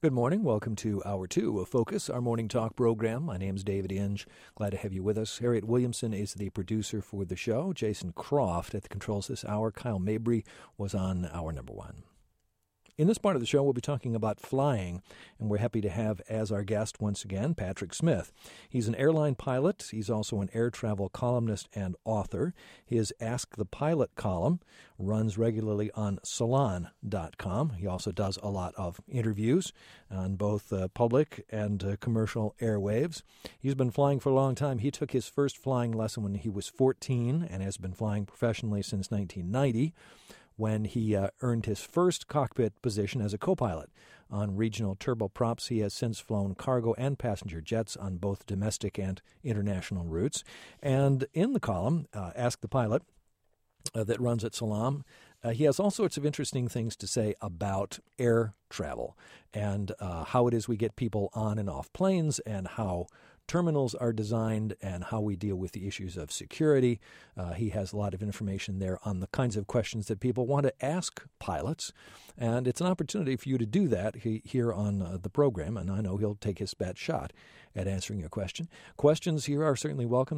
Good morning. Welcome to Hour 2 of Focus, our morning talk program. My name's David Inge. Glad to have you with us. Harriet Williamson is the producer for the show. Jason Croft at the controls this hour. Kyle Mabry was on hour number 1. In this part of the show, we'll be talking about flying, and we're happy to have as our guest once again Patrick Smith. He's an airline pilot. He's also an air travel columnist and author. His Ask the Pilot column runs regularly on Salon.com. He also does a lot of interviews on both public and commercial airwaves. He's been flying for a long time. He took his first flying lesson when he was 14 and has been flying professionally since 1990. When he earned his first cockpit position as a co-pilot on regional turboprops. He has since flown cargo and passenger jets on both domestic and international routes. And in the column, Ask the Pilot, that runs at Salam, he has all sorts of interesting things to say about air travel and how it is we get people on and off planes and how terminals are designed and how we deal with the issues of security. He has a lot of information there on the kinds of questions that people want to ask pilots, and it's an opportunity for you to do that here on the program, and I know he'll take his best shot at answering your question. Questions here are certainly welcome.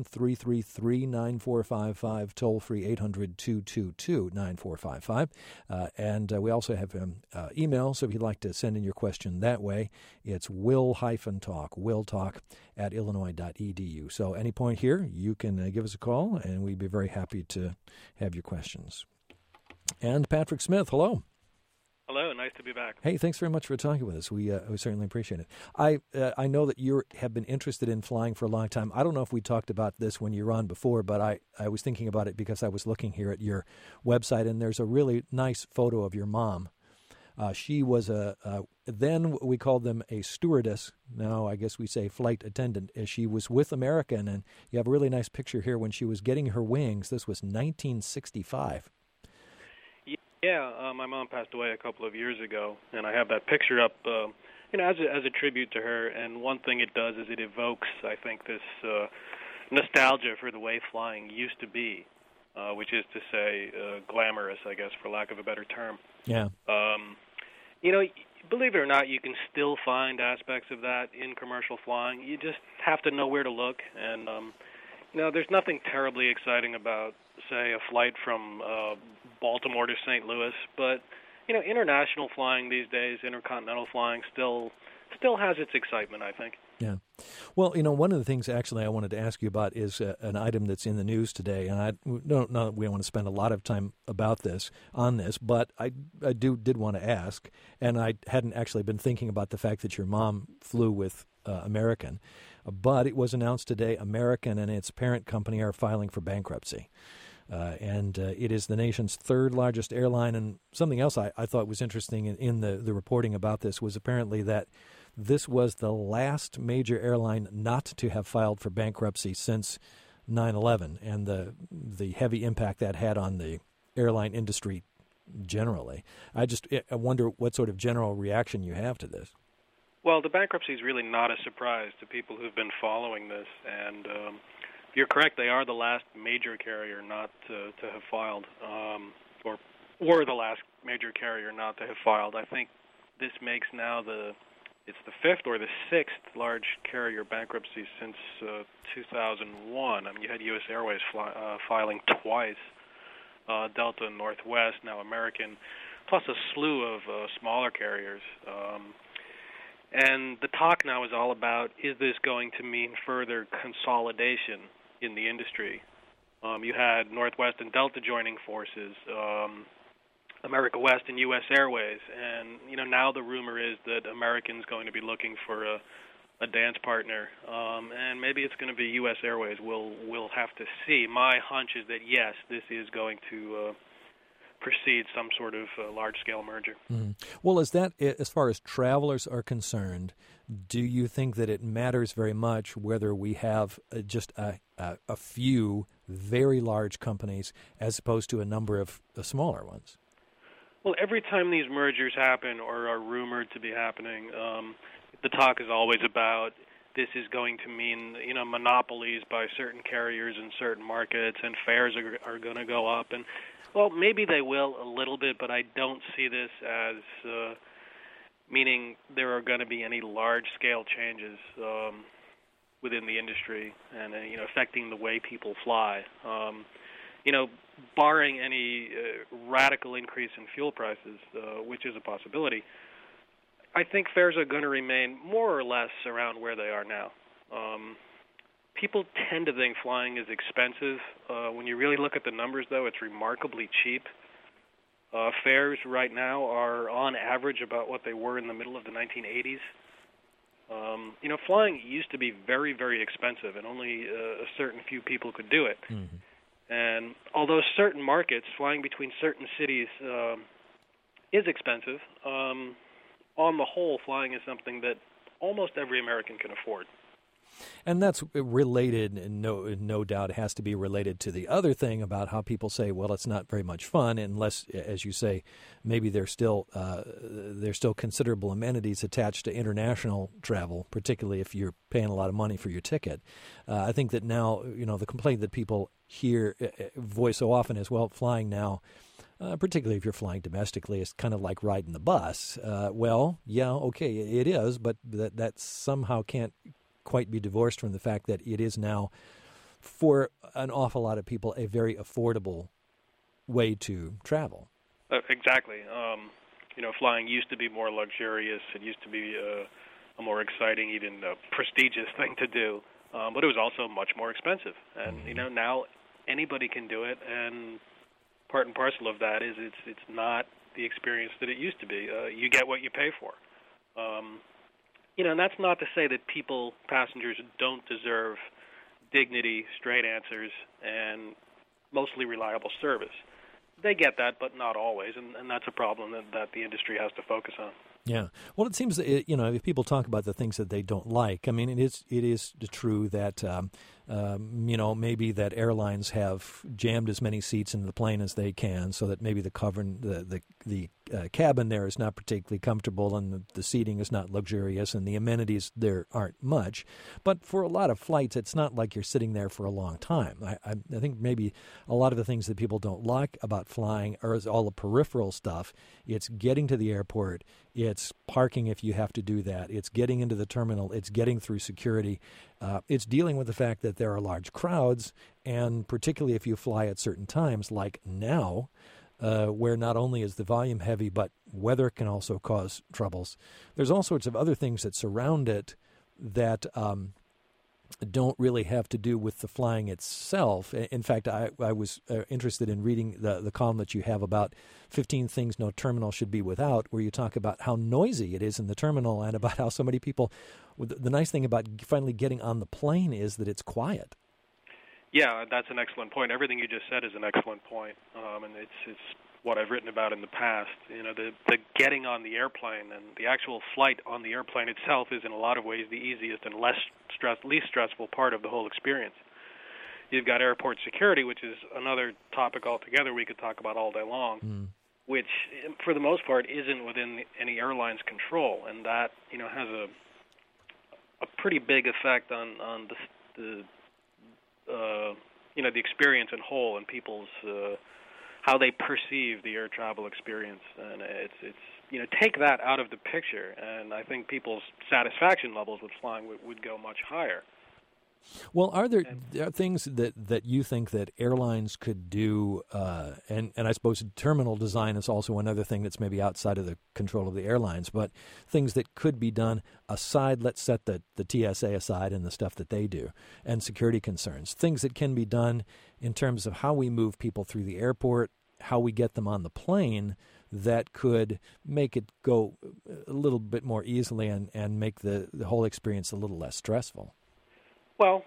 333-9455, toll-free 800-222-9455. And we also have email, so if you'd like to send in your question that way, it's will-talk at illinois.edu. So any point here, you can give us a call, and we'd be very happy to have your questions. And Patrick Smith, hello. Hello, nice to be back. Hey, thanks very much for talking with us. We certainly appreciate it. I know that you have been interested in flying for a long time. I don't know if we talked about this when you were on before, but I was thinking about it because I was looking here at your website, and there's a really nice photo of your mom. She was then we called them a stewardess. Now I guess we say flight attendant. She was with American, and you have a really nice picture here when she was getting her wings. This was 1965. Yeah, my mom passed away a couple of years ago, and I have that picture up, as a tribute to her. And one thing it does is it evokes, I think, this nostalgia for the way flying used to be, which is to say, glamorous, I guess, for lack of a better term. Yeah. Believe it or not, you can still find aspects of that in commercial flying. You just have to know where to look, and there's nothing terribly exciting about, say, a flight from Baltimore to St. Louis, but international flying these days, intercontinental flying, still has its excitement, I think. Yeah. Well, one of the things actually I wanted to ask you about is an item that's in the news today, and I don't know that we want to spend a lot of time about this, but I did want to ask, and I hadn't actually been thinking about the fact that your mom flew with American, but it was announced today American and its parent company are filing for bankruptcy. And it is the nation's third largest airline. And something else I thought was interesting in the reporting about this was apparently that this was the last major airline not to have filed for bankruptcy since 9/11 and the heavy impact that had on the airline industry generally. I wonder what sort of general reaction you have to this. Well, the bankruptcy is really not a surprise to people who've been following this, and you're correct. They are the last major carrier not to have filed, or the last major carrier not to have filed. I think this makes now it's the fifth or the sixth large carrier bankruptcy since 2001. I mean, you had U.S. Airways filing twice, Delta and Northwest, now American, plus a slew of smaller carriers. And the talk now is all about, is this going to mean further consolidation in the industry? You had Northwest and Delta joining forces, America West and U.S. Airways, and now the rumor is that American's going to be looking for a dance partner, and maybe it's going to be U.S. Airways. We'll have to see. My hunch is that yes, this is going to precede some sort of large-scale merger. Mm-hmm. Well, as far as travelers are concerned, do you think that it matters very much whether we have just a few very large companies as opposed to a number of smaller ones? Well, every time these mergers happen or are rumored to be happening, the talk is always about this is going to mean, monopolies by certain carriers in certain markets, and fares are going to go up. And well, maybe they will a little bit, but I don't see this as meaning there are going to be any large-scale changes within the industry and affecting the way people fly. Barring any radical increase in fuel prices, which is a possibility, I think fares are going to remain more or less around where they are now. People tend to think flying is expensive. When you really look at the numbers, though, it's remarkably cheap. Fares right now are, on average, about what they were in the middle of the 1980s. Flying used to be very, very expensive, and only a certain few people could do it. Mm-hmm. And although certain markets, flying between certain cities, is expensive, on the whole, flying is something that almost every American can afford. And that's related, and no doubt has to be related to the other thing about how people say, well, it's not very much fun unless, as you say, maybe there's still considerable amenities attached to international travel, particularly if you're paying a lot of money for your ticket. I think that now, the complaint that people hear voice so often is, well, flying now, particularly if you're flying domestically, is kind of like riding the bus. Well, yeah, okay, it is, but that somehow can't quite be divorced from the fact that it is now, for an awful lot of people, a very affordable way to travel. Exactly. Flying used to be more luxurious. It used to be a more exciting, even prestigious thing to do. But it was also much more expensive. And, now anybody can do it. And part and parcel of that is it's not the experience that it used to be. You get what you pay for. And that's not to say that passengers don't deserve dignity, straight answers, and mostly reliable service. They get that, but not always, and that's a problem that the industry has to focus on. Yeah. Well, it seems that, if people talk about the things that they don't like, I mean, it is true that, maybe that airlines have jammed as many seats into the plane as they can, so that maybe the cabin there is not particularly comfortable, and the seating is not luxurious, and the amenities there aren't much. But for a lot of flights, it's not like you're sitting there for a long time. I think maybe a lot of the things that people don't like about flying are all the peripheral stuff. It's getting to the airport. It's parking if you have to do that. It's getting into the terminal. It's getting through security. It's dealing with the fact that there are large crowds, and particularly if you fly at certain times, like now, where not only is the volume heavy, but weather can also cause troubles. There's all sorts of other things that surround it that don't really have to do with the flying itself. In fact, I was interested in reading the column that you have about 15 things no terminal should be without, where you talk about how noisy it is in the terminal and about how so many people, the nice thing about finally getting on the plane is that it's quiet. Yeah, that's an excellent point. Everything you just said is an excellent point, and it's what I've written about in the past. The getting on the airplane and the actual flight on the airplane itself is in a lot of ways the easiest and least stressful part of the whole experience. You've got airport security, which is another topic altogether we could talk about all day long, which for the most part isn't within any airline's control, and that has a pretty big effect on the experience in whole and people's how they perceive the air travel experience. And it's take that out of the picture, and I think people's satisfaction levels with flying would go much higher. Well, are there things that you think that airlines could do, and I suppose terminal design is also another thing that's maybe outside of the control of the airlines, but things that could be done aside, let's set the TSA aside and the stuff that they do, and security concerns, things that can be done in terms of how we move people through the airport, how we get them on the plane, that could make it go a little bit more easily and make the whole experience a little less stressful. Well,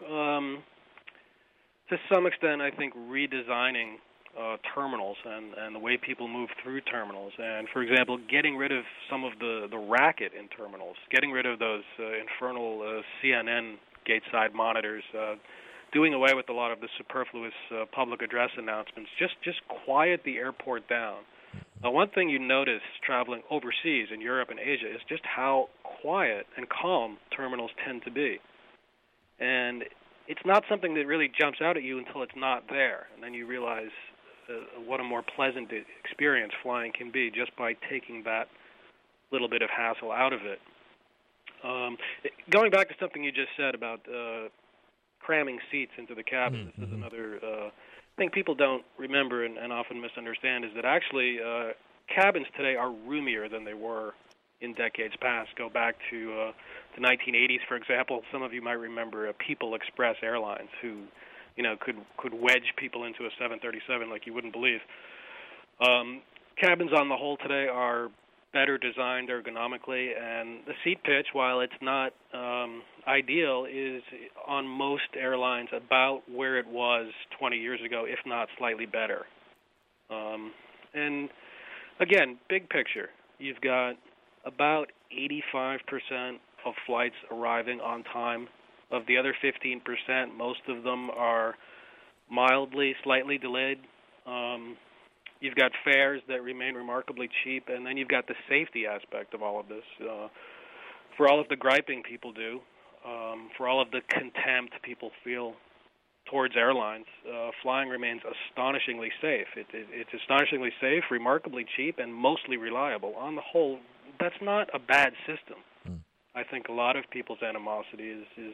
to some extent, I think redesigning terminals and the way people move through terminals, and, for example, getting rid of some of the racket in terminals, getting rid of those infernal CNN gate-side monitors, doing away with a lot of the superfluous public address announcements, just quiet the airport down. Now, one thing you notice traveling overseas in Europe and Asia is just how quiet and calm terminals tend to be. And it's not something that really jumps out at you until it's not there. And then you realize what a more pleasant experience flying can be just by taking that little bit of hassle out of it. Going back to something you just said about cramming seats into the cabin, this is another thing people don't remember and often misunderstand, is that actually cabins today are roomier than they were in decades past. Go back to the 1980s, for example. Some of you might remember People Express Airlines, who could wedge people into a 737 like you wouldn't believe. Cabins on the whole today are better designed ergonomically, and the seat pitch, while it's not ideal, is on most airlines about where it was 20 years ago, if not slightly better. And again, big picture, you've got about 85% of flights arriving on time. Of the other 15%, most of them are mildly, slightly delayed. You've got fares that remain remarkably cheap, and then you've got the safety aspect of all of this. For all of the griping people do, for all of the contempt people feel towards airlines, flying remains astonishingly safe. It's astonishingly safe, remarkably cheap, and mostly reliable. On the whole, that's not a bad system. I think a lot of people's animosity is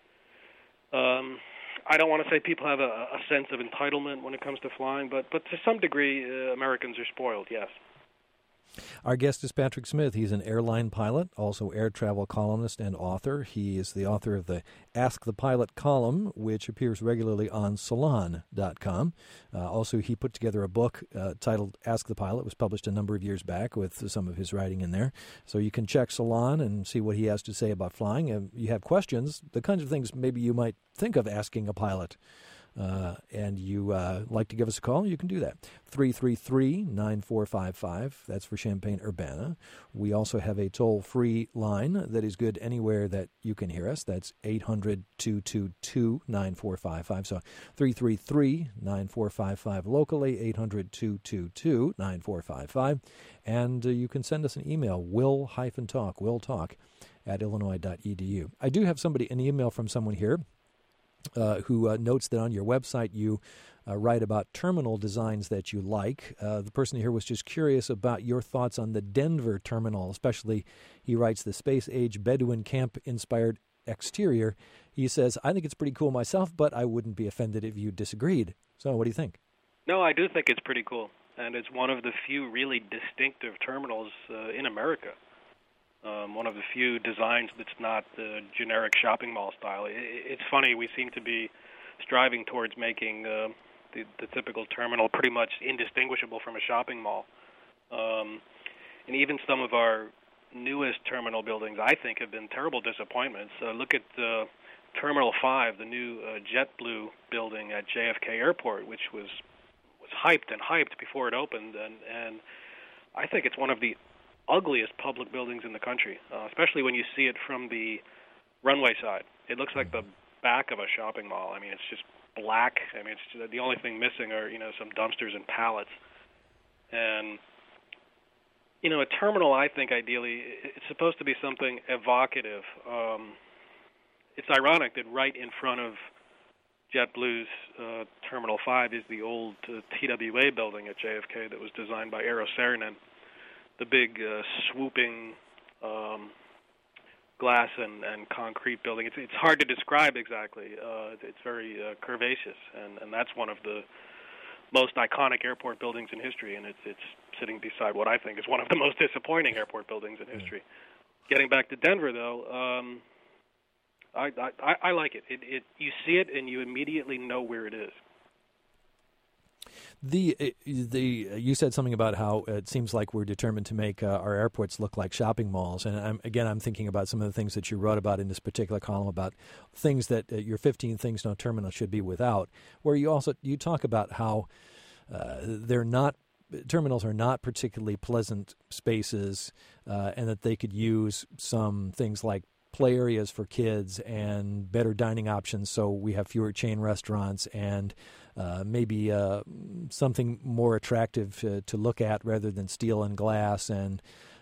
I don't want to say people have a sense of entitlement when it comes to flying, but to some degree, Americans are spoiled, yes. Our guest is Patrick Smith. He's an airline pilot, also air travel columnist and author. He is the author of the Ask the Pilot column, which appears regularly on Salon.com. Also, he put together a book titled Ask the Pilot. It was published a number of years back with some of his writing in there. So you can check Salon and see what he has to say about flying. If you have questions, the kinds of things maybe you might think of asking a pilot, and you like to give us a call, you can do that. 333-9455. That's for Champaign-Urbana. We also have a toll-free line that is good anywhere that you can hear us. That's 800-222-9455. So 333-9455 locally, 800-222-9455. And you can send us an email, will-talk @illinois.edu. I do have an email from someone here who notes that on your website you write about terminal designs that you like. The person here was just curious about your thoughts on the Denver terminal, especially, he writes, the space-age Bedouin camp-inspired exterior. He says, I think it's pretty cool myself, but I wouldn't be offended if you disagreed. So what do you think? No, I do think it's pretty cool, and it's one of the few really distinctive terminals in America. One of the few designs that's not the generic shopping mall style. It's funny, we seem to be striving towards making the typical terminal pretty much indistinguishable from a shopping mall. And even some of our newest terminal buildings, I think, have been terrible disappointments. Look at Terminal 5, the new JetBlue building at JFK Airport, which was hyped before it opened, and I think it's one of the ugliest public buildings in the country, especially when you see it from the runway side. It looks like the back of a shopping mall. I mean, it's just black. I mean, it's just, the only thing missing are, some dumpsters and pallets. And, a terminal, I think, ideally, it's supposed to be something evocative. It's ironic that right in front of JetBlue's Terminal 5 is the old TWA building at JFK that was designed by Eero Saarinen. The big swooping glass and concrete building. It's hard to describe exactly. It's very curvaceous, and that's one of the most iconic airport buildings in history, and it's sitting beside what I think is one of the most disappointing airport buildings in history. Getting back to Denver, though, I like it. You see it, and you immediately know where it is. You said something about how it seems like we're determined to make our airports look like shopping malls, and I'm thinking about some of the things that you wrote about in this particular column about things that your 15 things no terminal should be without, where you talk about how terminals are not particularly pleasant spaces, and that they could use some things like play areas for kids and better dining options, so we have fewer chain restaurants and maybe something more attractive to look at rather than steel and glass, and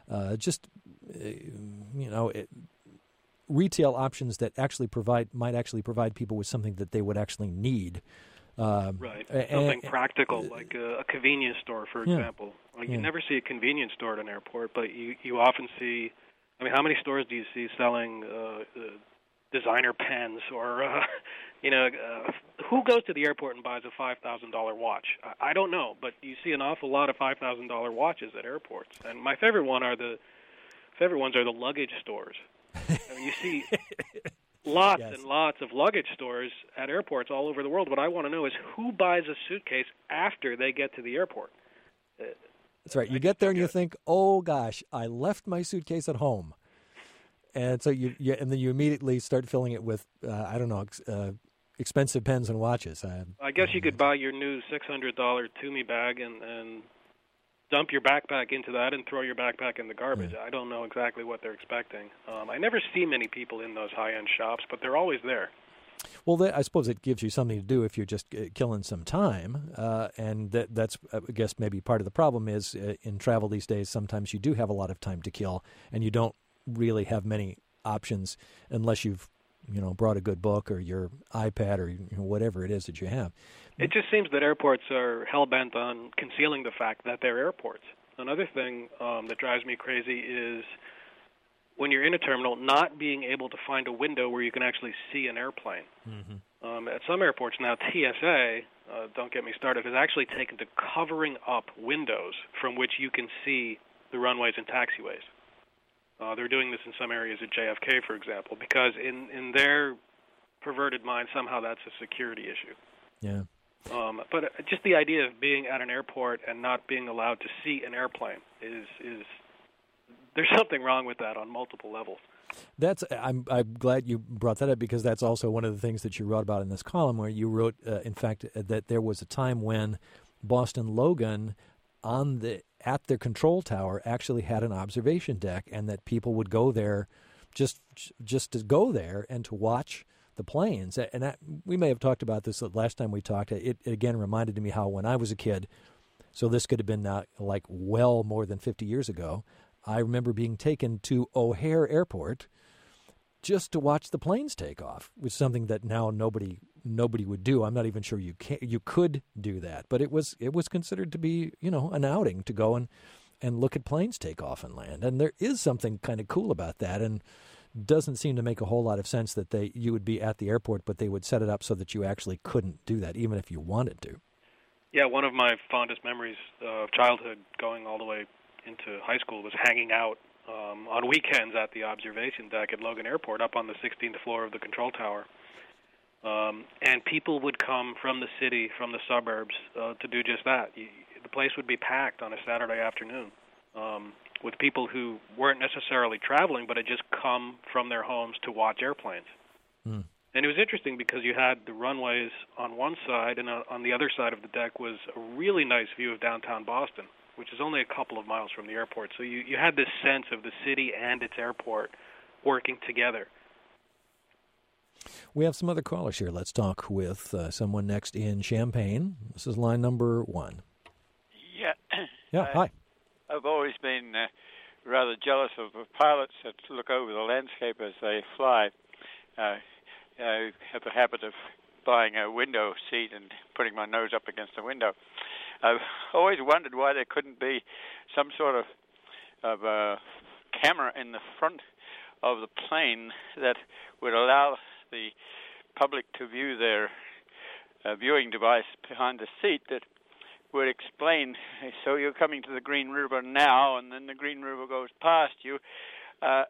retail options that might actually provide people with something that they would actually need. Right, something practical, like a convenience store, for example. Well, you never see a convenience store at an airport, but you often see. I mean, how many stores do you see selling designer pens or, who goes to the airport and buys a $5,000 watch? I don't know, but you see an awful lot of $5,000 watches at airports. And my favorite ones are the luggage stores. I mean, you see lots and lots of luggage stores at airports all over the world. What I want to know is who buys a suitcase after they get to the airport. That's right. You get there and you think, "Oh gosh, I left my suitcase at home," and so you and then you immediately start filling it with expensive pens and watches. I guess you could buy your new $600 Toomey bag and dump your backpack into that and throw your backpack in the garbage. I don't know exactly what they're expecting. I never see many people in those high-end shops, but they're always there. Well, I suppose it gives you something to do if you're just killing some time, and that's, I guess, maybe part of the problem is in travel these days, sometimes you do have a lot of time to kill, and you don't really have many options unless you've brought a good book or your iPad or whatever it is that you have. It just seems that airports are hell-bent on concealing the fact that they're airports. Another thing that drives me crazy is when you're in a terminal, not being able to find a window where you can actually see an airplane. Mm-hmm. At some airports now, TSA, don't get me started, has actually taken to covering up windows from which you can see the runways and taxiways. They're doing this in some areas at JFK, for example, because in their perverted mind, somehow that's a security issue. Yeah. But just the idea of being at an airport and not being allowed to see an airplane is there's something wrong with that on multiple levels. I'm glad you brought that up, because that's also one of the things that you wrote about in this column, where you wrote, in fact, that there was a time when Boston Logan at their control tower actually had an observation deck, and that people would go there just to go there and to watch the planes. And we may have talked about this the last time we talked. It again reminded me how when I was a kid, so this could have been like well more than 50 years ago, I remember being taken to O'Hare Airport just to watch the planes take off, which is something that now nobody would do. I'm not even sure you could do that, but it was considered to be an outing to go and look at planes take off and land. And there is something kind of cool about that, and doesn't seem to make a whole lot of sense that you would be at the airport, but they would set it up so that you actually couldn't do that, even if you wanted to. Yeah, one of my fondest memories of childhood, going all the way into high school, was hanging out on weekends at the observation deck at Logan Airport up on the 16th floor of the control tower. And people would come from the city, from the suburbs, to do just that. The place would be packed on a Saturday afternoon with people who weren't necessarily traveling, but had just come from their homes to watch airplanes. Mm. And it was interesting because you had the runways on one side, and on the other side of the deck was a really nice view of downtown Boston, which is only a couple of miles from the airport. So you had this sense of the city and its airport working together. We have some other callers here. Let's talk with someone next in Champaign. This is line number 1. Yeah. Yeah, hi. I've always been rather jealous of the pilots that look over the landscape as they fly. I have a habit of buying a window seat and putting my nose up against the window. I've always wondered why there couldn't be some sort of a camera in the front of the plane that would allow the public to view their viewing device behind the seat that would explain, so you're coming to the Green River now, and then the Green River goes past you. That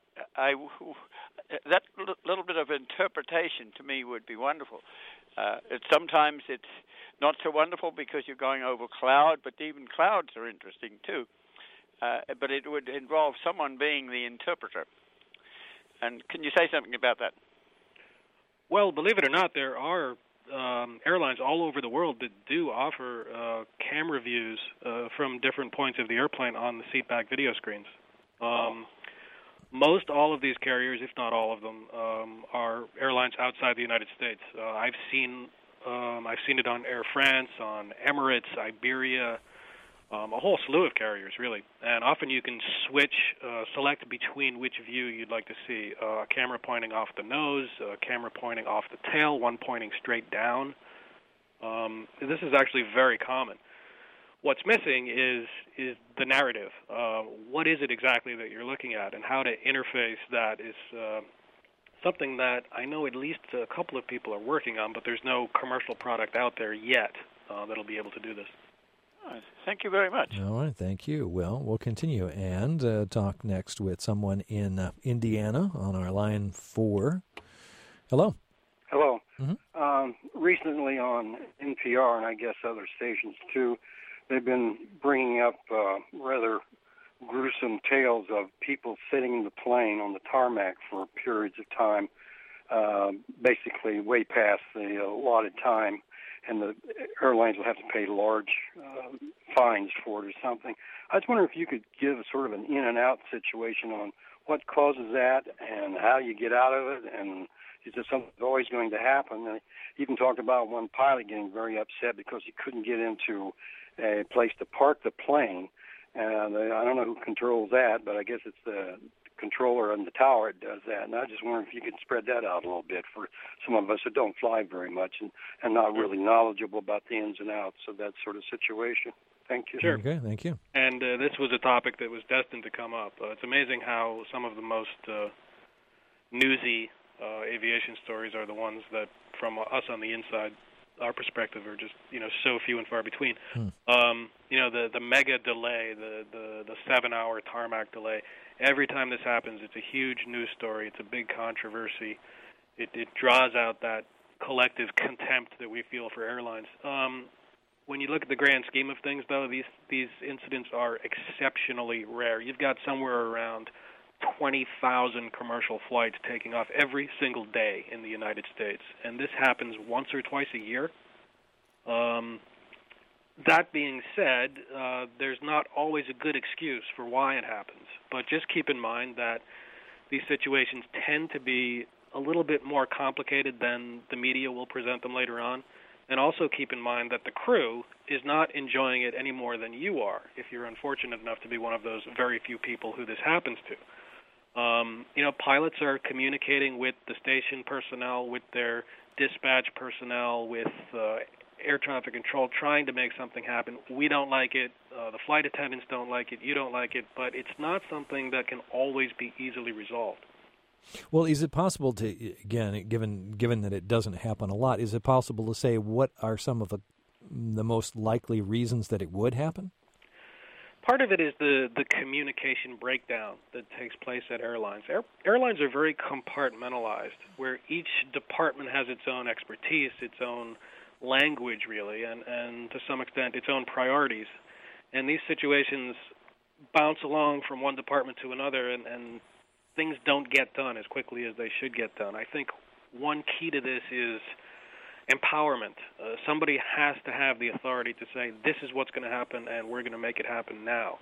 little bit of interpretation to me would be wonderful. Sometimes it's not so wonderful because you're going over cloud, but even clouds are interesting too. But it would involve someone being the interpreter. And can you say something about that? Well, believe it or not, there are airlines all over the world that do offer camera views from different points of the airplane on the seatback video screens. Most all of these carriers, if not all of them, are airlines outside the United States. I've seen it on Air France, on Emirates, Iberia, a whole slew of carriers, really. And often you can select between which view you'd like to see. A camera pointing off the nose, a camera pointing off the tail, one pointing straight down. This is actually very common. What's missing is the narrative. What is it exactly that you're looking at, and how to interface that is something that I know at least a couple of people are working on, but there's no commercial product out there yet that'll be able to do this. Thank you very much. All right, thank you. Well, we'll continue and talk next with someone in Indiana on our line 4. Hello. Hello. Mm-hmm. Recently on NPR, and I guess other stations too, they've been bringing up rather gruesome tales of people sitting in the plane on the tarmac for periods of time, basically way past the allotted time, and the airlines will have to pay large fines for it or something. I was wondering if you could give sort of an in and out situation on what causes that and how you get out of it, and is it something that's always going to happen? And you even talked about one pilot getting very upset because he couldn't get into a place to park the plane. And I don't know who controls that, but I guess it's the controller in the tower that does that. And I just wonder if you could spread that out a little bit for some of us who don't fly very much and not really knowledgeable about the ins and outs of that sort of situation. Thank you. Sure. Okay, thank you. And this was a topic that was destined to come up. It's amazing how some of the most newsy aviation stories are the ones that, from us on the inside, our perspective, are just so few and far between. The mega delay, the 7-hour tarmac delay. Every time this happens, it's a huge news story. It's a big controversy. It draws out that collective contempt that we feel for airlines. When you look at the grand scheme of things, though, these incidents are exceptionally rare. You've got somewhere around 20,000 commercial flights taking off every single day in the United States, and this happens once or twice a year. That being said, there's not always a good excuse for why it happens, but just keep in mind that these situations tend to be a little bit more complicated than the media will present them later on, and also keep in mind that the crew is not enjoying it any more than you are if you're unfortunate enough to be one of those very few people who this happens to. Pilots are communicating with the station personnel, with their dispatch personnel, with air traffic control, trying to make something happen. We don't like it. The flight attendants don't like it. You don't like it. But it's not something that can always be easily resolved. Well, is it possible to, again, given that it doesn't happen a lot, is it possible to say what are some of the most likely reasons that it would happen? Part of it is the communication breakdown that takes place at airlines. Airlines are very compartmentalized, where each department has its own expertise, its own language, really, and to some extent its own priorities. And these situations bounce along from one department to another, and things don't get done as quickly as they should get done. I think one key to this is empowerment. Somebody has to have the authority to say, this is what's going to happen, and we're going to make it happen now.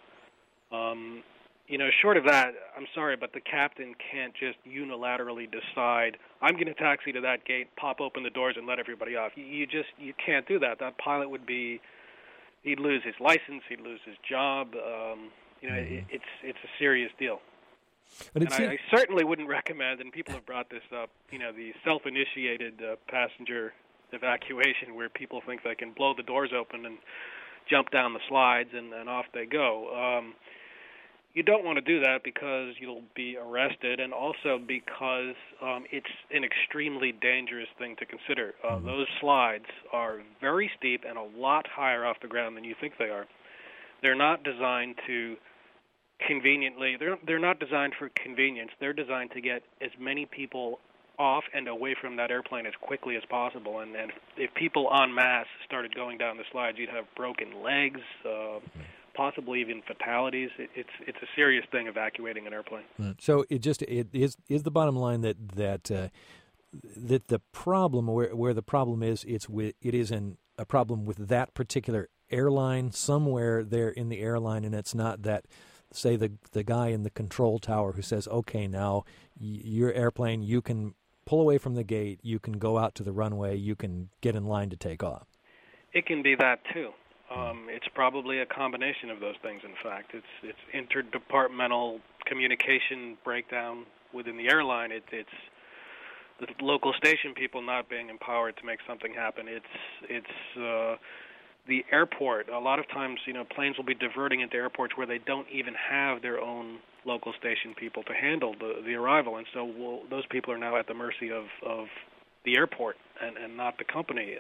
Short of that, I'm sorry, but the captain can't just unilaterally decide, I'm going to taxi to that gate, pop open the doors, and let everybody off. You can't do that. That pilot he'd lose his license, he'd lose his job. It's a serious deal. But I certainly wouldn't recommend, and people have brought this up, the self-initiated passenger evacuation where people think they can blow the doors open and jump down the slides and off they go. You don't want to do that because you'll be arrested, and also because it's an extremely dangerous thing to consider. Those slides are very steep and a lot higher off the ground than you think they are. They're not designed to conveniently. They're not designed for convenience. They're designed to get as many people off and away from that airplane as quickly as possible. And if people en masse started going down the slides, you'd have broken legs, possibly even fatalities. It's a serious thing, evacuating an airplane. So it is the bottom line that the problem where the problem is, it is a problem with that particular airline somewhere there in the airline, and it's not that, say, the guy in the control tower who says, okay, now your airplane, you can pull away from the gate, you can go out to the runway, you can get in line to take off. It can be that too. It's probably a combination of those things. In fact, it's interdepartmental communication breakdown within the airline. It's the local station people not being empowered to make something happen. It's the airport. A lot of times, planes will be diverting into airports where they don't even have their own local station people to handle the arrival, and so those people are now at the mercy of the airport and not the company.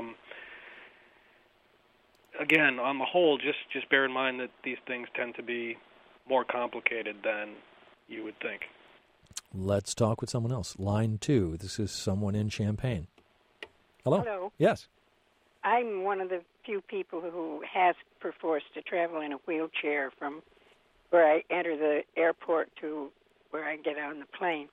Again, on the whole, just bear in mind that these things tend to be more complicated than you would think. Let's talk with someone else. Line 2. This is someone in Champaign. Hello. Hello. Yes. I'm one of the few people who has perforce to travel in a wheelchair from where I enter the airport to where I get on the plane.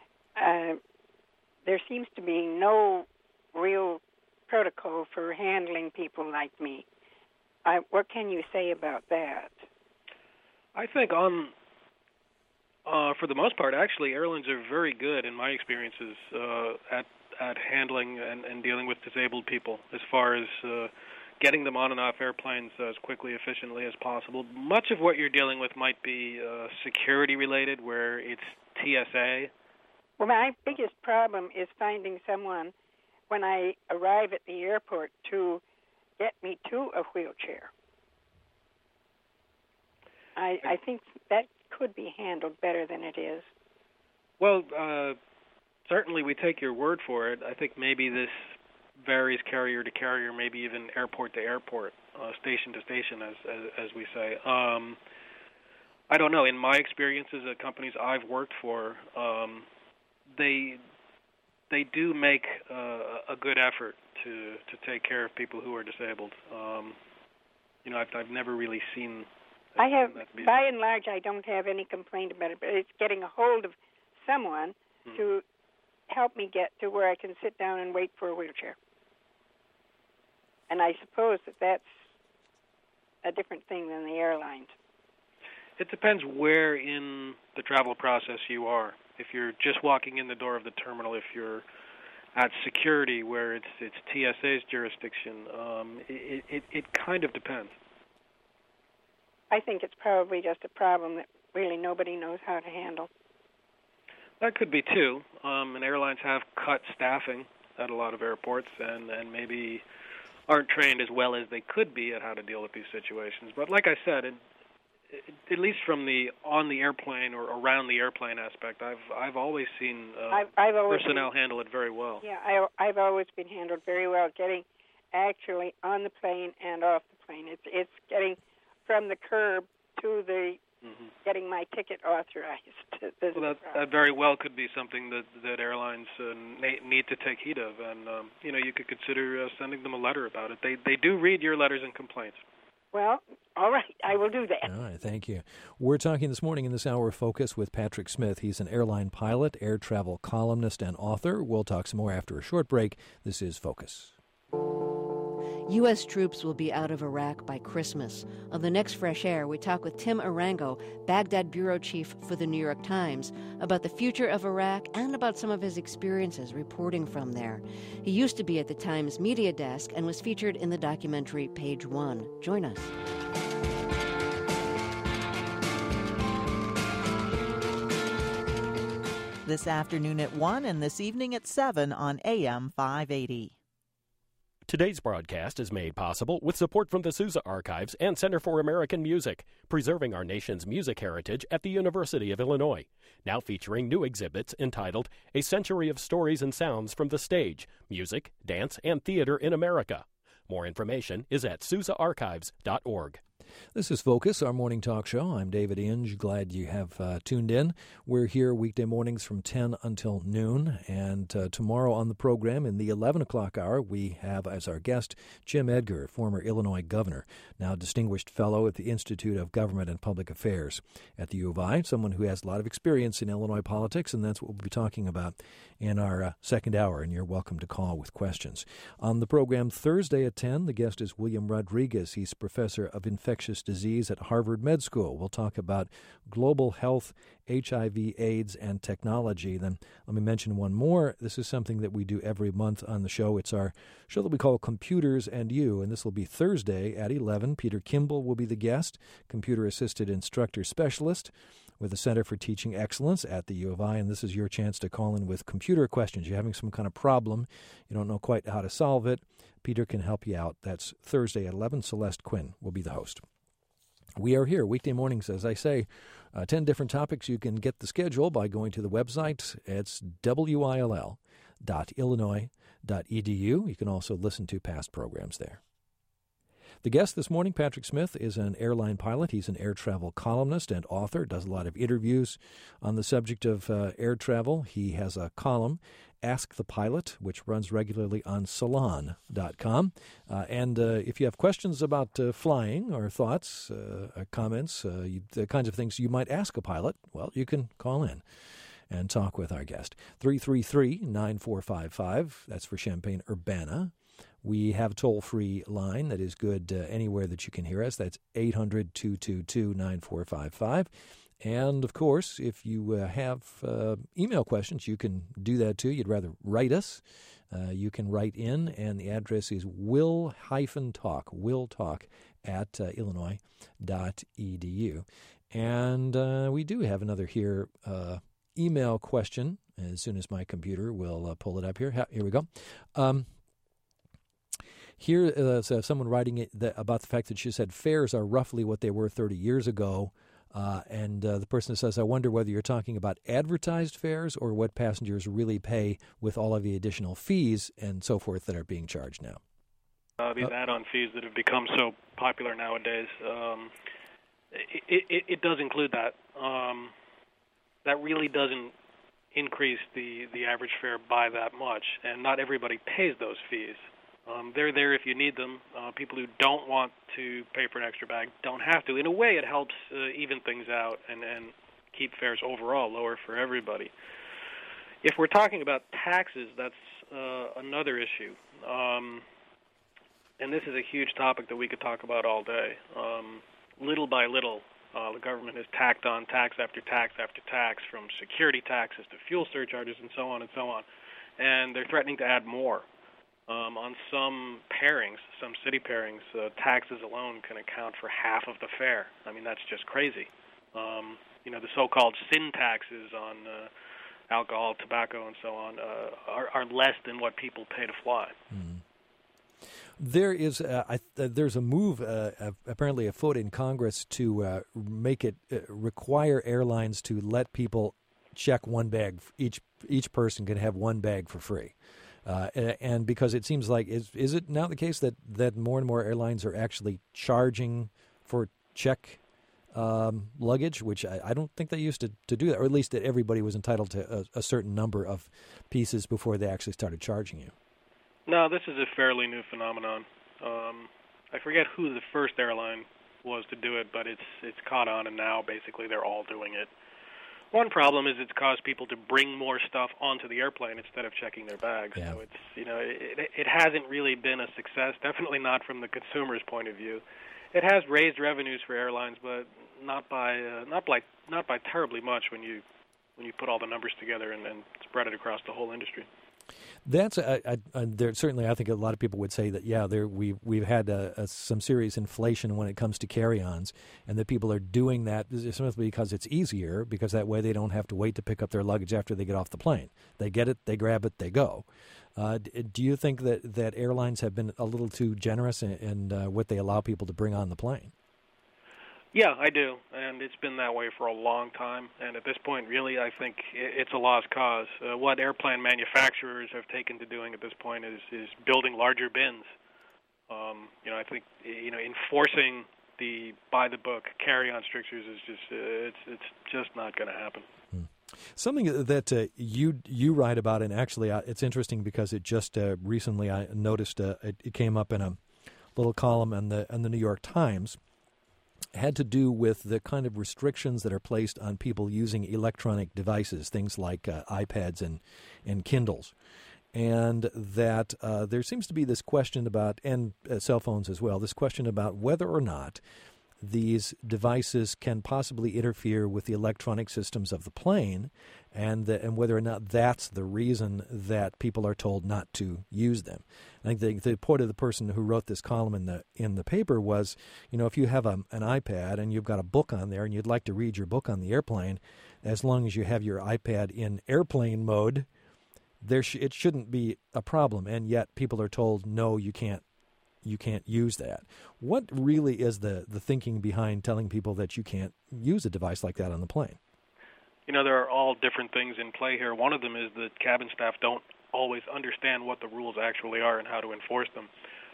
There seems to be no real protocol for handling people like me. What can you say about that? I think for the most part, actually, airlines are very good, in my experiences, at handling and dealing with disabled people as far as getting them on and off airplanes as quickly, efficiently as possible. Much of what you're dealing with might be security-related, where it's TSA. Well, my biggest problem is finding someone when I arrive at the airport to get me to a wheelchair. I think that could be handled better than it is. Well, certainly we take your word for it. I think maybe this varies carrier to carrier, maybe even airport to airport, station to station, as we say. I don't know. In my experiences at companies I've worked for, they do make a good effort to take care of people who are disabled. I've never really seen. By and large, I don't have any complaint about it, but it's getting a hold of someone to help me get to where I can sit down and wait for a wheelchair. And I suppose that's a different thing than the airlines. It depends where in the travel process you are. If you're just walking in the door of the terminal, if you're at security where it's TSA's jurisdiction, it kind of depends. I think it's probably just a problem that really nobody knows how to handle. That could be too. And airlines have cut staffing at a lot of airports and maybe aren't trained as well as they could be at how to deal with these situations. But like I said, at least from the on the airplane or around the airplane aspect, I've always seen personnel handle it very well. Yeah, I've always been handled very well, getting actually on the plane and off the plane. It's getting from the curb to the getting my ticket authorized. Well, that very well could be something that airlines need to take heed of, and you could consider sending them a letter about it. They do read your letters and complaints. Well, all right, I will do that. All right, thank you. We're talking this morning in this hour of Focus with Patrick Smith. He's an airline pilot, air travel columnist, and author. We'll talk some more after a short break. This is Focus. U.S. troops will be out of Iraq by Christmas. On the next Fresh Air, we talk with Tim Arango, Baghdad bureau chief for the New York Times, about the future of Iraq and about some of his experiences reporting from there. He used to be at the Times media desk and was featured in the documentary Page One. Join us. This afternoon at 1 and this evening at 7 on AM 580. Today's broadcast is made possible with support from the Sousa Archives and Center for American Music, preserving our nation's music heritage at the University of Illinois. Now featuring new exhibits entitled A Century of Stories and Sounds from the Stage, Music, Dance, and Theater in America. More information is at sousaarchives.org. This is Focus, our morning talk show. I'm David Inge. Glad you have tuned in. We're here weekday mornings from 10 until noon. And tomorrow on the program in the 11 o'clock hour, we have as our guest Jim Edgar, former Illinois governor, now distinguished fellow at the Institute of Government and Public Affairs at the U of I, someone who has a lot of experience in Illinois politics, and that's what we'll be talking about in our second hour. And you're welcome to call with questions. On the program Thursday at 10, the guest is William Rodriguez. He's professor of infectious disease at Harvard Med School. We'll talk about global health, HIV, AIDS, and technology. Then let me mention one more. This is something that we do every month on the show. It's our show that we call Computers and You, and this will be Thursday at 11. Peter Kimball will be the guest, computer-assisted instructor specialist. with the Center for Teaching Excellence at the U of I, and this is your chance to call in with computer questions. You're having some kind of problem, you don't know quite how to solve it, Peter can help you out. That's Thursday at 11. Celeste Quinn will be the host. We are here weekday mornings, as I say, 10 different topics. You can get the schedule by going to the website. It's will.illinois.edu. You can also listen to past programs there. The guest this morning, Patrick Smith, is an airline pilot. He's an air travel columnist and author, does a lot of interviews on the subject of air travel. He has a column, Ask the Pilot, which runs regularly on Salon.com. And if you have questions about flying or thoughts, comments, the kinds of things you might ask a pilot, well, you can call in and talk with our guest. 333-9455, that's for Champaign-Urbana. We have a toll-free line that is good anywhere that you can hear us. That's 800-222-9455. And, of course, if you have email questions, you can do that, too. You'd rather write us. You can write in, and the address is will-talk at illinois.edu. And we do have another here email question as soon as my computer will pull it up here. Here we go. Here is someone writing about the fact that she said fares are roughly what they were 30 years ago. And the person says, I wonder whether you're talking about advertised fares or what passengers really pay with all of the additional fees and so forth that are being charged now. These add-on fees that have become so popular nowadays, it does include that. That really doesn't increase the average fare by that much, and not everybody pays those fees. They're there if you need them. People who don't want to pay for an extra bag don't have to. In a way, it helps even things out and keep fares overall lower for everybody. If we're talking about taxes, that's another issue. And this is a huge topic that we could talk about all day. Little by little, the government has tacked on tax after tax after tax, from security taxes to fuel surcharges and so on and so on. And they're threatening to add more. On some pairings, some city pairings, taxes alone can account for half of the fare. I mean, that's just crazy. The so-called sin taxes on alcohol, tobacco, and so on are less than what people pay to fly. Mm. There is there's a move apparently afoot in Congress to make it require airlines to let people check one bag. Each person can have one bag for free. And because it seems like, is it now the case that more and more airlines are actually charging for check luggage, which I don't think they used to do that, or at least that everybody was entitled to a certain number of pieces before they actually started charging you? No, this is a fairly new phenomenon. I forget who the first airline was to do it, but it's caught on, and now basically they're all doing it. One problem is it's caused people to bring more stuff onto the airplane instead of checking their bags. Yeah. So it hasn't really been a success. Definitely not from the consumer's point of view. It has raised revenues for airlines, but not by terribly much when you put all the numbers together and spread it across the whole industry. That's certainly. I think a lot of people would say that we've had some serious inflation when it comes to carry-ons, and that people are doing that simply because it's easier, because that way they don't have to wait to pick up their luggage after they get off the plane. They get it, they grab it, they go. Do you think that airlines have been a little too generous in what they allow people to bring on the plane? Yeah, I do, and it's been that way for a long time. And at this point, really, I think it's a lost cause. What airplane manufacturers have taken to doing at this point is building larger bins. I think enforcing the by-the-book carry-on strictures is it's just not going to happen. Something that you write about, and actually it's interesting because it just recently I noticed it came up in a little column in the New York Times. Had to do with the kind of restrictions that are placed on people using electronic devices, things like iPads and Kindles, and that there seems to be this question about, and cell phones as well, this question about whether or not these devices can possibly interfere with the electronic systems of the plane, and whether or not that's the reason that people are told not to use them. I think the point of the person who wrote this column in the paper was, if you have an iPad and you've got a book on there and you'd like to read your book on the airplane, as long as you have your iPad in airplane mode, it shouldn't be a problem. And yet people are told, no, you can't use that. What really is the thinking behind telling people that you can't use a device like that on the plane? There are all different things in play here. One of them is that cabin staff don't always understand what the rules actually are and how to enforce them.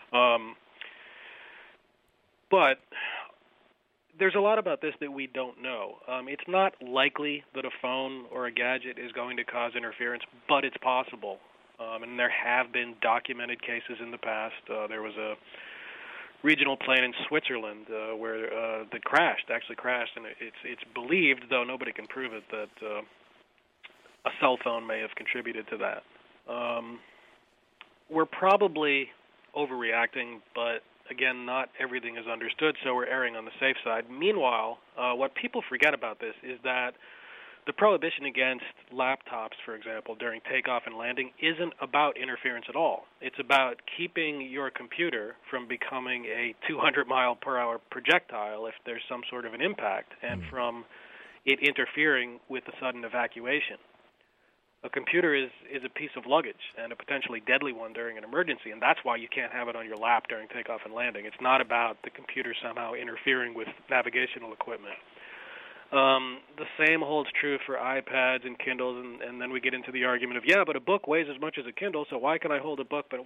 But there's a lot about this that we don't know. It's not likely that a phone or a gadget is going to cause interference, but it's possible. And there have been documented cases in the past. There was a regional plane in Switzerland where that actually crashed, and it's believed, though nobody can prove it, that a cell phone may have contributed to that. We're probably overreacting, but again, not everything is understood, so we're erring on the safe side. Meanwhile, what people forget about this is that the prohibition against laptops, for example, during takeoff and landing isn't about interference at all. It's about keeping your computer from becoming a 200-mile-per-hour projectile if there's some sort of an impact, and from it interfering with the sudden evacuation. A computer is a piece of luggage, and a potentially deadly one during an emergency, and that's why you can't have it on your lap during takeoff and landing. It's not about the computer somehow interfering with navigational equipment. The same holds true for iPads and Kindles, and then we get into the argument of, but a book weighs as much as a Kindle, so why can I hold a book? But,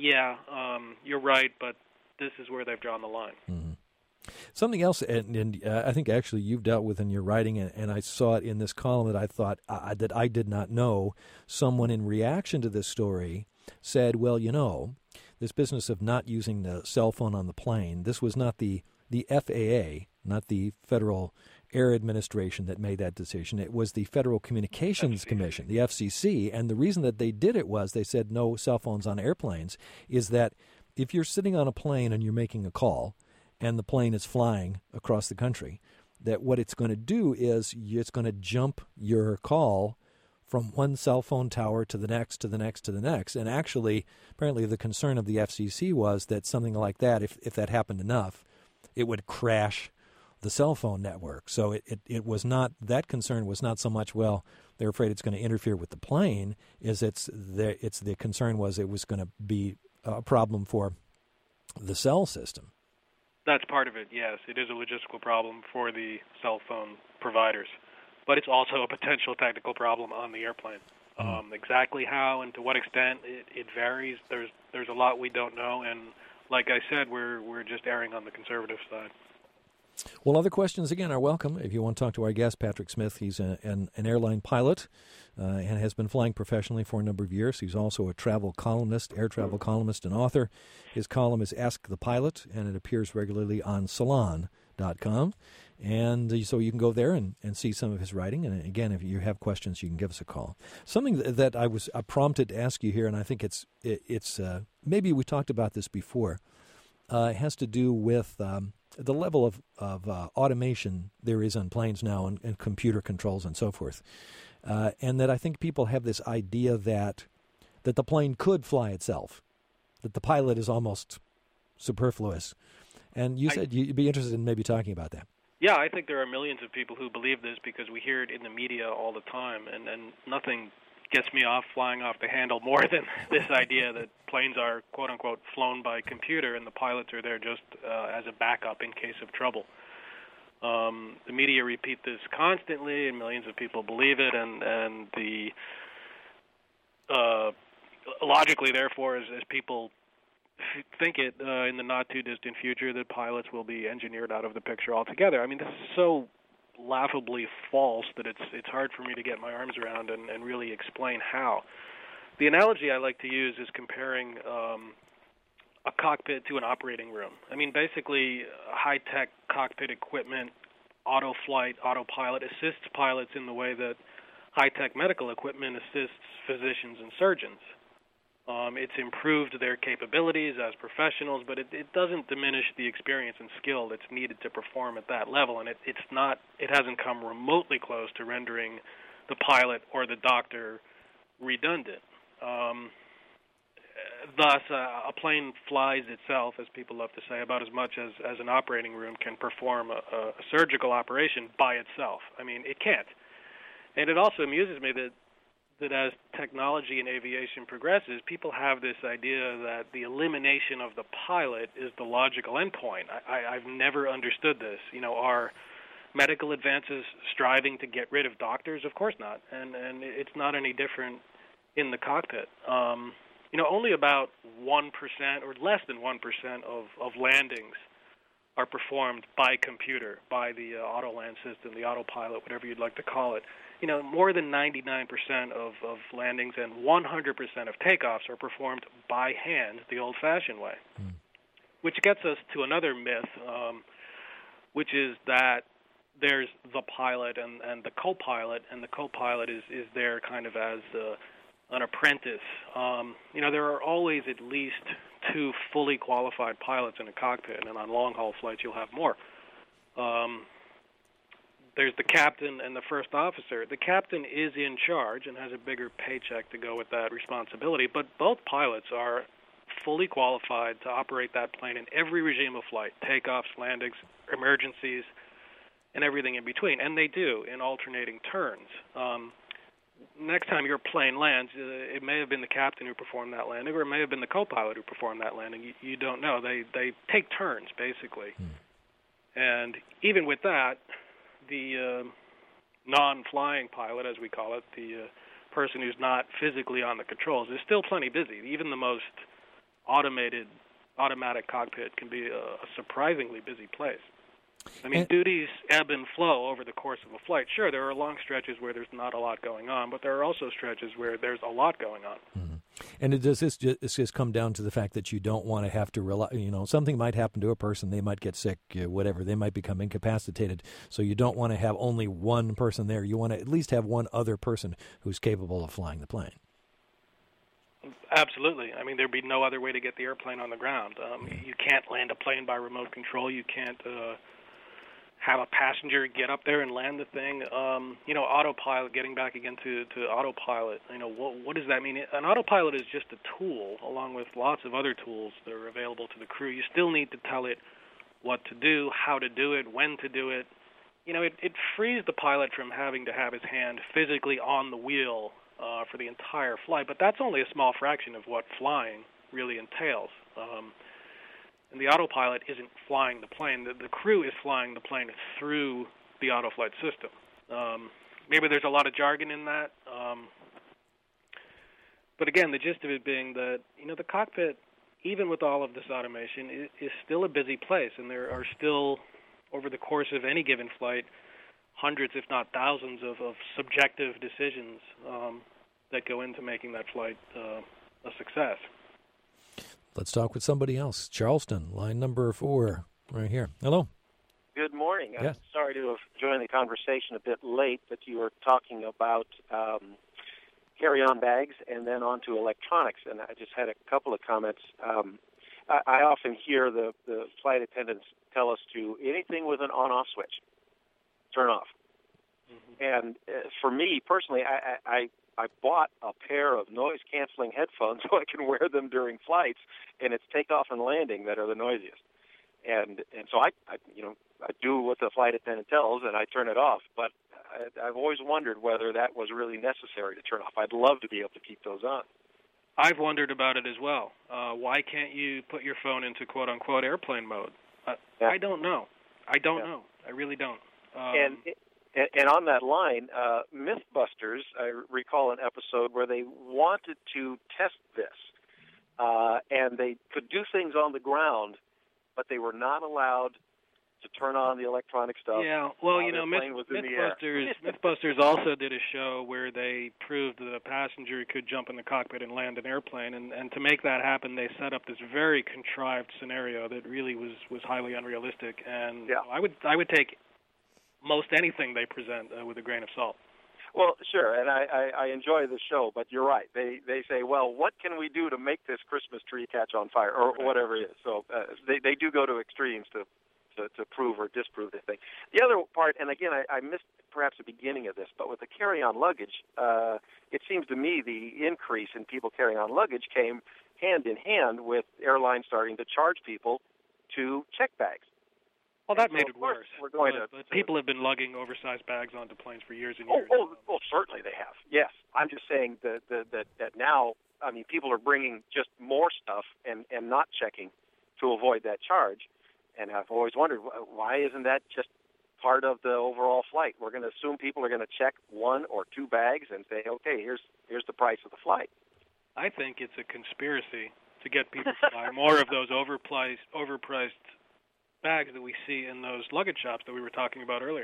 you're right, but this is where they've drawn the line. Mm-hmm. Something else, and I think actually you've dealt with in your writing, and I saw it in this column that I thought that I did not know. Someone in reaction to this story said, well, this business of not using the cell phone on the plane, this was not the FAA, not the Federal Air Administration that made that decision. It was the Federal Communications Commission, the FCC, and the reason that they did it was they said no cell phones on airplanes is that if you're sitting on a plane and you're making a call and the plane is flying across the country, that what it's going to do is it's going to jump your call from one cell phone tower to the next, to the next, to the next. And actually, apparently the concern of the FCC was that something like that, if that happened enough, it would crash the cell phone network. So it was not, that concern was not so much, well, they're afraid it's going to interfere with the plane, it's the concern was it was going to be a problem for the cell system. That's part of it, yes. It is a logistical problem for the cell phone providers. But it's also a potential technical problem on the airplane. Exactly how and to what extent, it varies. There's a lot we don't know, and like I said, we're just erring on the conservative side. Well, other questions, again, are welcome. If you want to talk to our guest, Patrick Smith, he's an airline pilot and has been flying professionally for a number of years. He's also a travel columnist, air travel columnist and author. His column is Ask the Pilot, and it appears regularly on Salon.com. And so you can go there and see some of his writing. And again, if you have questions, you can give us a call. Something that I was prompted to ask you here, and I think it's maybe we talked about this before, it has to do with the level of automation there is on planes now and computer controls and so forth. And that I think people have this idea that the plane could fly itself, that the pilot is almost superfluous. And you said you'd be interested in maybe talking about that. Yeah, I think there are millions of people who believe this because we hear it in the media all the time, and nothing gets me flying off the handle more than this idea that planes are, quote-unquote, flown by computer and the pilots are there just as a backup in case of trouble. The media repeat this constantly, and millions of people believe it, and the logically, therefore, as people think it in the not-too-distant future, that pilots will be engineered out of the picture altogether. I mean, this is so laughably false that it's hard for me to get my arms around and really explain how. The analogy I like to use is comparing a cockpit to an operating room. I mean, basically, high-tech cockpit equipment, auto-flight, autopilot assists pilots in the way that high-tech medical equipment assists physicians and surgeons. It's improved their capabilities as professionals, but it doesn't diminish the experience and skill that's needed to perform at that level, and it hasn't come remotely close to rendering the pilot or the doctor redundant. Thus, a plane flies itself, as people love to say, about as much as an operating room can perform a surgical operation by itself. I mean, it can't. And it also amuses me that as technology in aviation progresses, people have this idea that the elimination of the pilot is the logical endpoint. I've never understood this. Are medical advances striving to get rid of doctors? Of course not. And it's not any different in the cockpit. Only about 1% or less than 1% of landings are performed by computer, by the Autoland system, the autopilot, whatever you'd like to call it. More than 99% of landings and 100% of takeoffs are performed by hand, the old-fashioned way, which gets us to another myth, which is that there's the pilot and the co-pilot, and the co-pilot is there kind of as an apprentice. There are always at least 2 fully qualified pilots in a cockpit, and on long-haul flights you'll have more. There's the captain and the first officer. The captain is in charge and has a bigger paycheck to go with that responsibility, but both pilots are fully qualified to operate that plane in every regime of flight, takeoffs, landings, emergencies, and everything in between, and they do in alternating turns. Next time your plane lands, it may have been the captain who performed that landing, or it may have been the co-pilot who performed that landing. You don't know. They take turns, basically. And even with that, the non-flying pilot, as we call it, the person who's not physically on the controls, is still plenty busy. Even the most automatic cockpit can be a surprisingly busy place. I mean, duties ebb and flow over the course of a flight. Sure, there are long stretches where there's not a lot going on, but there are also stretches where there's a lot going on. Mm-hmm. And does this just come down to the fact that you don't want to have to rely, something might happen to a person, they might get sick, whatever, they might become incapacitated, so you don't want to have only one person there. You want to at least have one other person who's capable of flying the plane. Absolutely. I mean, there'd be no other way to get the airplane on the ground. You can't land a plane by remote control. You can't have a passenger get up there and land the thing. Autopilot, getting back again to autopilot, what does that mean? An autopilot is just a tool, along with lots of other tools that are available to the crew. You still need to tell it what to do, how to do it, when to do it. It frees the pilot from having to have his hand physically on the wheel for the entire flight, but that's only a small fraction of what flying really entails. And the autopilot isn't flying the plane. The crew is flying the plane through the autoflight system. Maybe there's a lot of jargon in that. But again, the gist of it being that, the cockpit, even with all of this automation, is still a busy place. And there are still, over the course of any given flight, hundreds, if not thousands, of subjective decisions that go into making that flight a success. Let's talk with somebody else. Charleston, line number 4, right here. Hello. Good morning. Yes. I'm sorry to have joined the conversation a bit late, but you were talking about carry-on bags and then on to electronics, and I just had a couple of comments. I often hear the flight attendants tell us to anything with an on-off switch, turn off. Mm-hmm. And for me personally, I bought a pair of noise-canceling headphones so I can wear them during flights, and it's takeoff and landing that are the noisiest. And so I do what the flight attendant tells, and I turn it off. But I've always wondered whether that was really necessary to turn off. I'd love to be able to keep those on. I've wondered about it as well. Why can't you put your phone into quote-unquote airplane mode? I don't know. I really don't. And on that line, Mythbusters, I recall an episode where they wanted to test this, and they could do things on the ground, but they were not allowed to turn on the electronic stuff. Yeah, well, Mythbusters also did a show where they proved that a passenger could jump in the cockpit and land an airplane, and to make that happen, they set up this very contrived scenario that really was highly unrealistic, and I would take most anything they present with a grain of salt. Well, sure, and I enjoy the show, but you're right. They say, well, what can we do to make this Christmas tree catch on fire, or whatever it is. So they do go to extremes to prove or disprove this thing. The other part, and again, I missed perhaps the beginning of this, but with the carry-on luggage, it seems to me the increase in people carrying on luggage came hand in hand with airlines starting to charge people to check bags. Well, that made it worse. We're going but people have been lugging oversized bags onto planes for years and years. Oh, certainly they have. Yes, I'm just saying that now, I mean, people are bringing just more stuff and not checking to avoid that charge. And I've always wondered, why isn't that just part of the overall flight? We're going to assume people are going to check 1 or 2 bags and say, okay, here's the price of the flight. I think it's a conspiracy to get people to buy more of those overpriced bags that we see in those luggage shops that we were talking about earlier.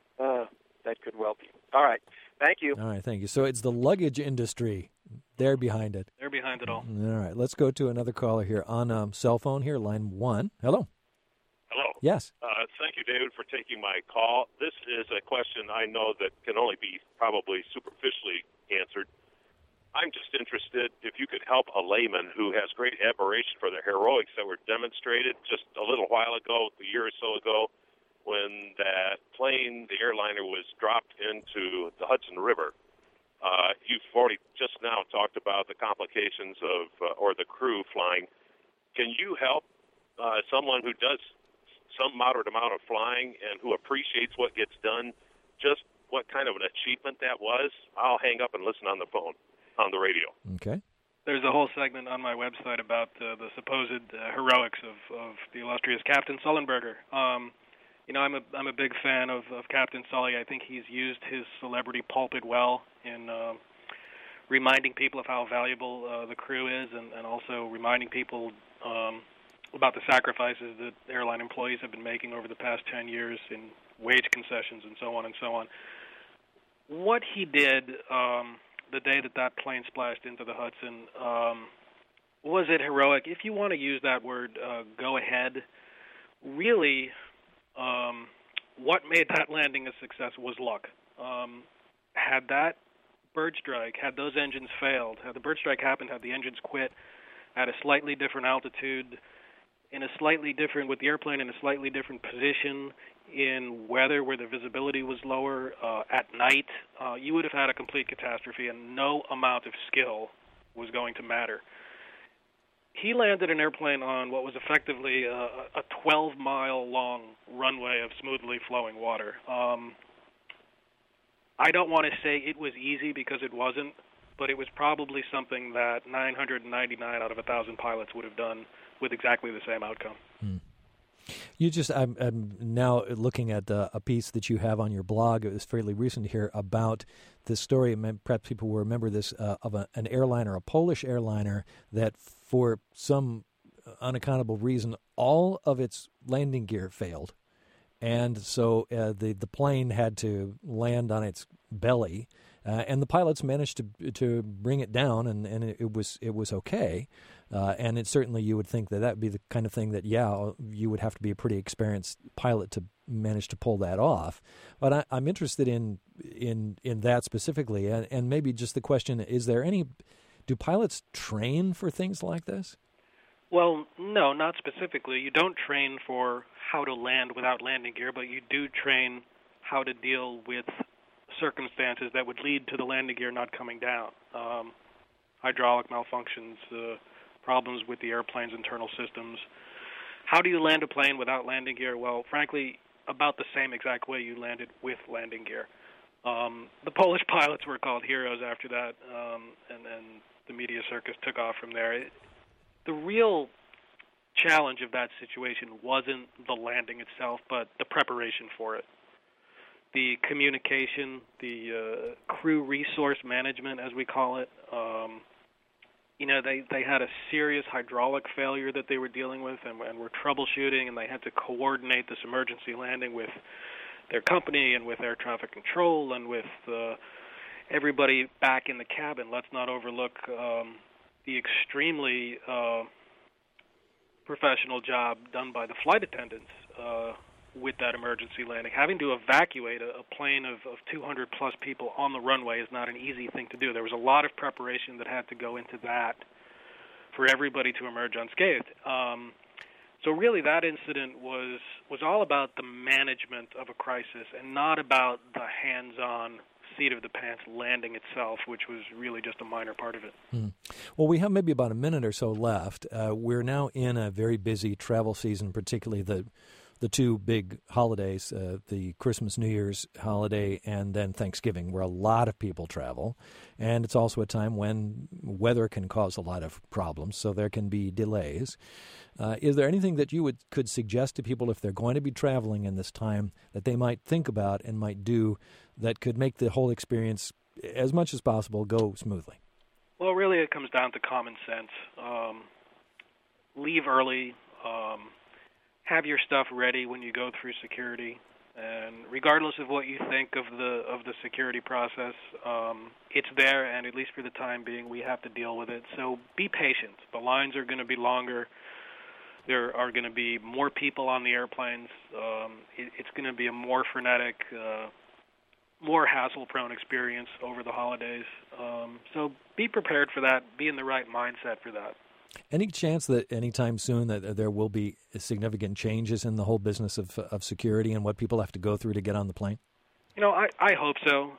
That could well be. All right. Thank you. All right, thank you. So it's the luggage industry. They're behind it. They're behind it all. All right, let's go to another caller here on cell phone here, line 1. Hello. Hello. Yes. Thank you, David, for taking my call. This is a question I know that can only be probably superficially answered. I'm just interested if you could help a layman who has great admiration for the heroics that were demonstrated just a little while ago, a year or so ago, when that plane, the airliner, was dropped into the Hudson River. You've already just now talked about the complications of, or the crew flying. Can you help someone who does some moderate amount of flying and who appreciates what gets done, just what kind of an achievement that was? I'll hang up and listen on the phone, on the radio. Okay. There's a whole segment on my website about the supposed heroics of the illustrious Captain Sullenberger. I'm a big fan of Captain Sully. I think he's used his celebrity pulpit well in reminding people of how valuable the crew is, and also reminding people about the sacrifices that airline employees have been making over the past 10 years in wage concessions and so on and so on. What he did the day that plane splashed into the Hudson, was it heroic? If you want to use that word, go ahead. Really, what made that landing a success was luck. Had that bird strike, had those engines failed, had the bird strike happened, had the engines quit at a slightly different altitude, with the airplane in a slightly different position, in weather where the visibility was lower, at night, you would have had a complete catastrophe, and no amount of skill was going to matter. He landed an airplane on what was effectively a 12-mile-long runway of smoothly flowing water. I don't want to say it was easy because it wasn't, but it was probably something that 999 out of 1,000 pilots would have done with exactly the same outcome. I'm now looking at a piece that you have on your blog. It was fairly recent here about this story. Perhaps people will remember this of an airliner, a Polish airliner, that for some unaccountable reason, all of its landing gear failed, and so the plane had to land on its belly. And the pilots managed to bring it down, and it was okay. And it certainly, you would think that would be the kind of thing that, you would have to be a pretty experienced pilot to manage to pull that off. But I'm interested in that specifically, and maybe just the question: do pilots train for things like this? Well, no, not specifically. You don't train for how to land without landing gear, but you do train how to deal with circumstances that would lead to the landing gear not coming down. Hydraulic malfunctions, problems with the airplane's internal systems. How do you land a plane without landing gear? Well, frankly, about the same exact way you landed with landing gear. The Polish pilots were called heroes after that, and then the media circus took off from there. The real challenge of that situation wasn't the landing itself, but the preparation for it. The communication, the crew resource management, as we call it. They had a serious hydraulic failure that they were dealing with and were troubleshooting, and they had to coordinate this emergency landing with their company and with air traffic control and with everybody back in the cabin. Let's not overlook the extremely professional job done by the flight attendants with that emergency landing. Having to evacuate a plane of 200-plus people on the runway is not an easy thing to do. There was a lot of preparation that had to go into that for everybody to emerge unscathed. So really that incident was all about the management of a crisis and not about the hands-on seat of the pants landing itself, which was really just a minor part of it. Well, we have maybe about a minute or so left. We're now in a very busy travel season, particularly the two big holidays, the Christmas, New Year's holiday, and then Thanksgiving, where a lot of people travel. And it's also a time when weather can cause a lot of problems, so there can be delays. Is there anything that you could suggest to people if they're going to be traveling in this time that they might think about and might do that could make the whole experience, as much as possible, go smoothly? Well, really it comes down to common sense. Leave early. Have your stuff ready when you go through security, and regardless of what you think of the security process, it's there, and at least for the time being, we have to deal with it. So be patient. The lines are going to be longer. There are going to be more people on the airplanes. It's going to be a more frenetic, more hassle-prone experience over the holidays. So be prepared for that. Be in the right mindset for that. Any chance that anytime soon that there will be significant changes in the whole business of security and what people have to go through to get on the plane? You know, I hope so.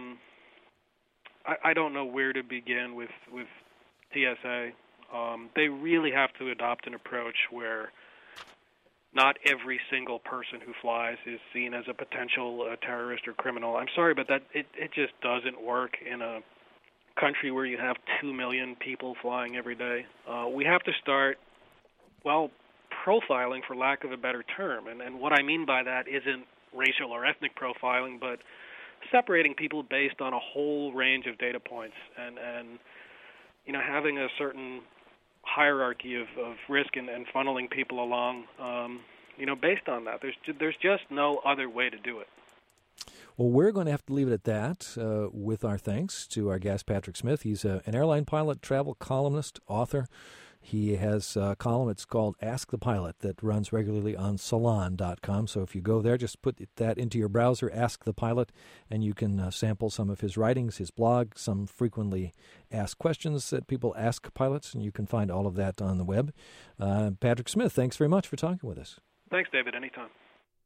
I don't know where to begin with TSA. They really have to adopt an approach where not every single person who flies is seen as a potential terrorist or criminal. I'm sorry, but it just doesn't work in a country where you have 2 million people flying every day. We have to start, profiling, for lack of a better term. And what I mean by that isn't racial or ethnic profiling, but separating people based on a whole range of data points and you know, having a certain hierarchy of risk and funneling people along, based on that. There's just no other way to do it. Well, we're going to have to leave it at that with our thanks to our guest, Patrick Smith. He's an airline pilot, travel columnist, author. He has a column, it's called Ask the Pilot, that runs regularly on Salon.com. So if you go there, just put that into your browser, Ask the Pilot, and you can sample some of his writings, his blog, some frequently asked questions that people ask pilots, and you can find all of that on the web. Patrick Smith, thanks very much for talking with us. Thanks, David. Anytime.